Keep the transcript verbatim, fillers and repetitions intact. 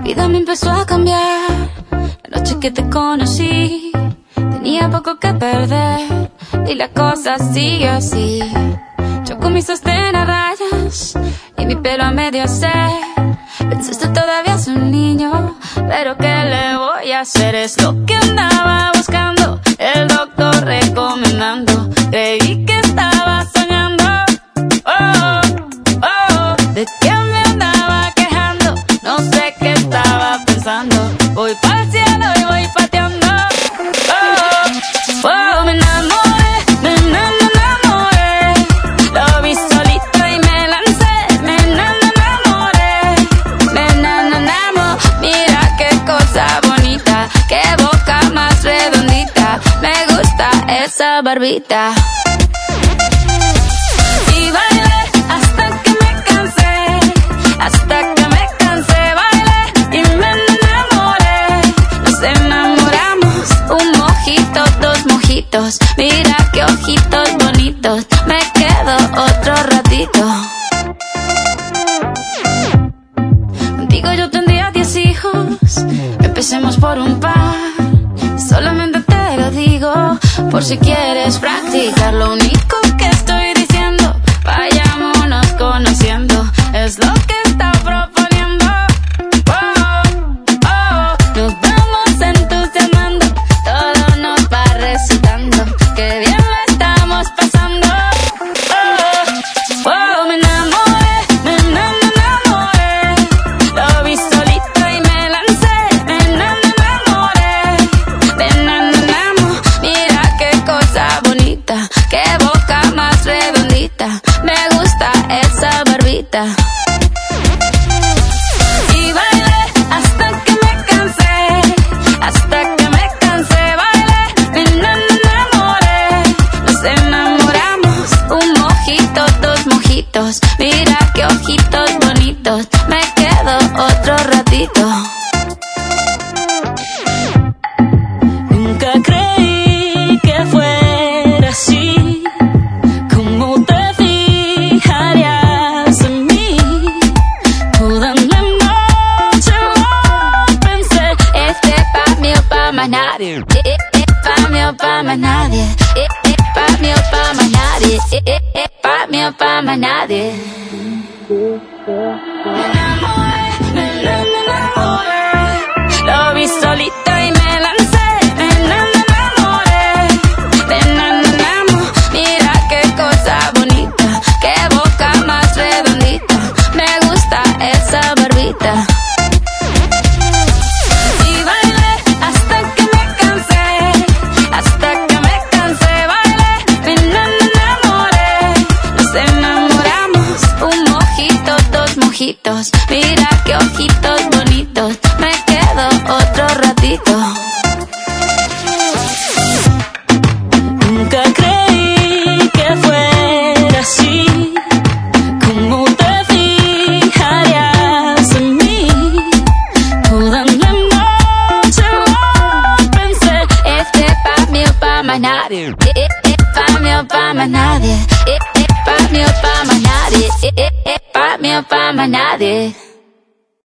vida me empezó a cambiar. La noche que te conocí, tenía poco que perder y la cosa sigue así. Yo con mi sostén a rayas y mi pelo a medio hacer. Pensaste todavía es un niño, pero ¿qué le voy a hacer? Es lo que andaba buscando, el doctor recomendando. Creí que estaba soñando, oh, oh, de que me andaba quejando. No sé qué estaba pensando. Voy pa'l cielo y voy pateando, oh, oh, me enamoré, me enamoré. Lo vi solito y me lancé, me enamoré, me enamoré. Mira qué cosa bonita, qué boca más redondita. Me gusta esa barbita. Y bailé hasta que me cansé, hasta que me cansé. Bailé y me enamoré. Nos enamoramos, un mojito, dos mojitos. Mira qué ojitos bonitos. Me quedo otro ratito. Contigo yo tendría diez hijos. Empecemos por un par. Solamente te lo digo por si quieres practicar. Lo único que estoy diciendo, vayámonos conociendo. Es lo que está proponiendo. Oh, oh, nos vamos entusiasmando. Todo nos va resultando. Qué bien lo estamos pasando. Oh, oh, me enamoré, me enamoré. Lo vi solito y me lancé. Me enamoré, me enamoramos. Mira qué cosa bonita, qué boca más redondita. Me gusta esa barbita. Y bailé hasta que me cansé, hasta que me cansé. Bailé, me enamoré. Nos enamoramos, un mojito, dos mojitos. Mira qué ojitos bonitos. Me quedo otro ratito. Nunca creí que fuera así. ¿Cómo te fijarías en mí? Toda la noche lo pensé. Este pa' mí o pa' más nadie. Eh, eh, eh, pa' mí o pa' más nadie. Eh, eh, pa' mí o pa' más nadie. Eh, eh, eh, pa' mí o pa' más nadie. Me enamoré, me enamoré. Lo vi solito y me lancé. Me enamoré, me enamoramos. Mira qué cosa bonita, qué boca más redondita. Me gusta esa barbita. Y bailé hasta que me cansé, hasta que me cansé. Bailé, me enamoré. Nos enamoramos, un mojito, dos mojitos. Mira qué ojitos bonitos. Me quedo otro ratito. Nunca creí que fuera así. ¿Cómo te fijarías en mí? Toda la noche lo pensé. Este pa' mí o pa' más nadie. Eh, eh, eh, pa' mí o pa' más nadie. Eh, eh, pa' mí o pa' más nadie. Eh, eh, eh, pa' mí o pa' más nadie.